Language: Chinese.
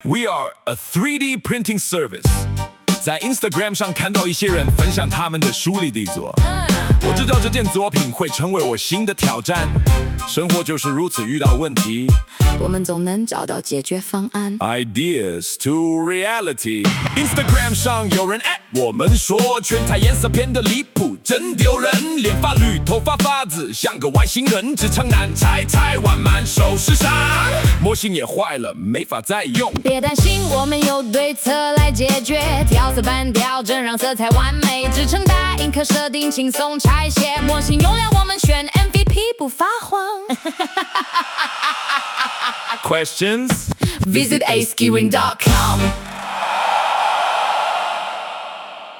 We are a 3D printing service。在 Instagram 上看到一些人分享他们的书里的作，我知道这件作品会成为我新的挑战。生活就是如此，遇到问题， 我们总能找到解决方案。 Ideas to reality。Instagram 上有人我们说全彩颜色偏的离谱，真丢人。脸发绿，头发发紫，像个外星人。职场难拆，台湾满手是伤，模型也坏了，没法再用。 别担心，我们有对策来解决。调色板调整，让色彩完美。制成大印可设定，轻松拆卸。模型用料我们选 MVP， 不发慌。 Questions? Visit askeyring.com